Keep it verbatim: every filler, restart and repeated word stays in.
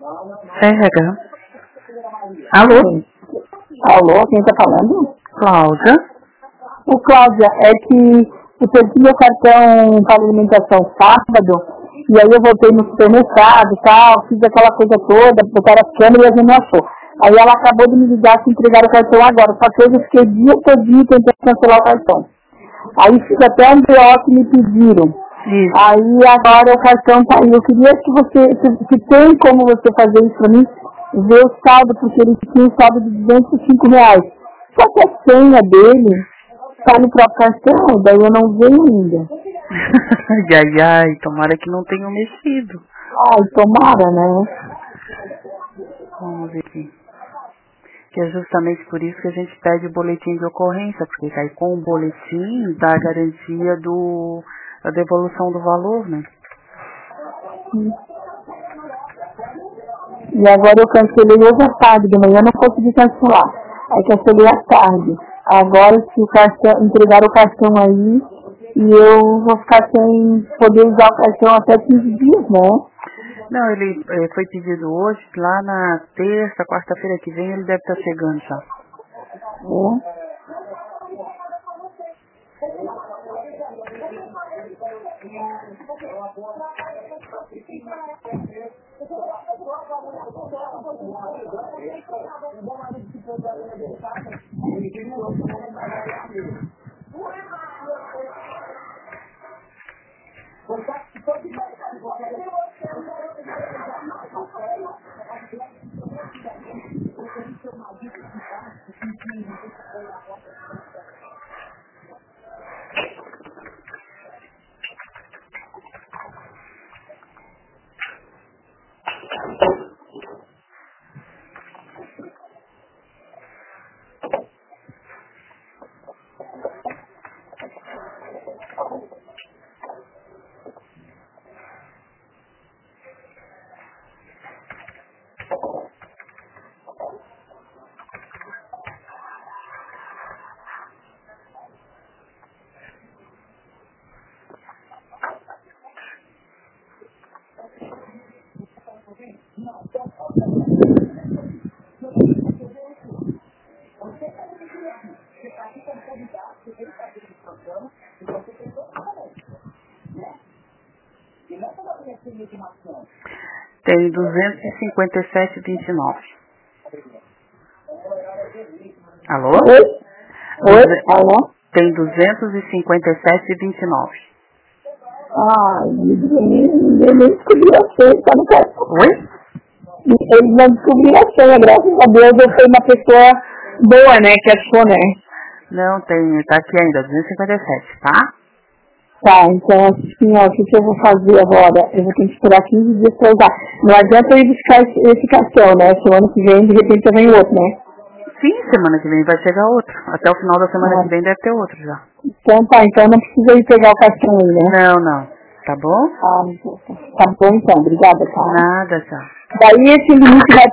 Pega. Alô? Alô, quem tá falando? Cláudia. O Cláudia, é que eu perdi meu cartão para alimentação sábado, e aí eu voltei no supermercado e tal, fiz aquela coisa toda, botaram as câmeras e a gente não achou. Aí ela acabou de me ligar que entregaram o cartão agora, só que hoje eu fiquei o dia todinho tentando cancelar o cartão. Aí fiz até um B O que me pediram. Isso. Aí agora o cartão tá aí. Eu queria que você, se, se tem como você fazer isso pra mim, ver o saldo, porque ele tinha um saldo de duzentos e cinco reais. Só que a senha dele tá no próprio cartão, daí eu não vejo ainda. Ai, ai, ai, tomara que não tenham mexido. Ai, tomara, né? Vamos ver aqui. Que é justamente por isso que a gente pede o boletim de ocorrência, porque aí com o boletim dá a garantia do, da devolução do valor, né? Sim. E agora eu cancelei hoje à tarde, de manhã eu não consegui cancelar. Aí cancelei à tarde. Agora se o cartão, entregar o cartão aí, e eu vou ficar sem poder usar o cartão até quinze dias, né? Não, ele eh, foi pedido hoje, lá na terça, quarta-feira que vem ele deve estar chegando já. É. Tem duzentos e cinquenta e sete e vinte e nove. Alô? Oi? Oi? Duze- Alô? Tem duzentos e cinquenta e sete e vinte e nove. Ai, eu nem descobri a senha, tá no cartão. Oi? Eles não descobriram a senha, graças a Deus eu fui uma pessoa boa, né, que achou, né? Não, tem, tá aqui ainda, duzentos e cinquenta e sete, tá? Tá, então assim, ó, o que, que eu vou fazer agora? Eu vou ter que esperar quinze dias pra usar. Não adianta eu ir buscar esse, esse cartão, né? Semana que vem, de repente, já vem outro, né? Sim, semana que vem vai chegar outro. Até o final da semana Ah. que vem deve ter outro já. Então tá, então não precisa ir pegar o cartão aí, né? Não, não. Tá bom? Ah, tá bom então, obrigada, tá? Nada, tchau. Daí esse limite vai